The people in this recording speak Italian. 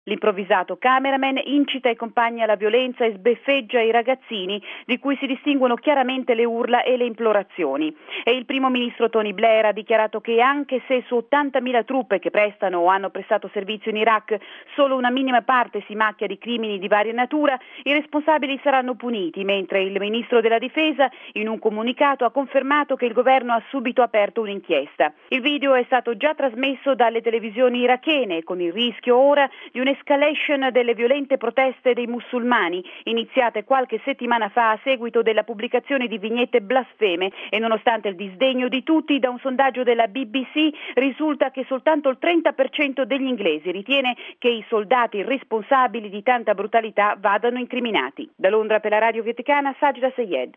L'improvvisato cameraman incita i compagni alla violenza e sbeffeggia i ragazzini, di cui si distinguono chiaramente le urla e le implorazioni. E il primo ministro Tony Blair ha dichiarato che anche se su 80.000 truppe che prestano o hanno prestato servizio in Iraq solo una minima parte si macchia di crimini di varia natura, i responsabili saranno puniti, mentre il ministro della difesa in un comunicato ha confermato che il governo ha subito aperto un'inchiesta. Il video è stato già trasmesso dalle televisioni irachene, con il rischio ora di un'escalation delle violente proteste dei musulmani, iniziate qualche settimana fa a seguito della pubblicazione di vignette blasfeme, e nonostante il disdegno di tutti, da un sondaggio della BBC risulta che soltanto il 30% degli inglesi ritiene che i soldati responsabili di tanta brutalità vadano incriminati. Da Londra per la Radio Vaticana, Sajida Sayed.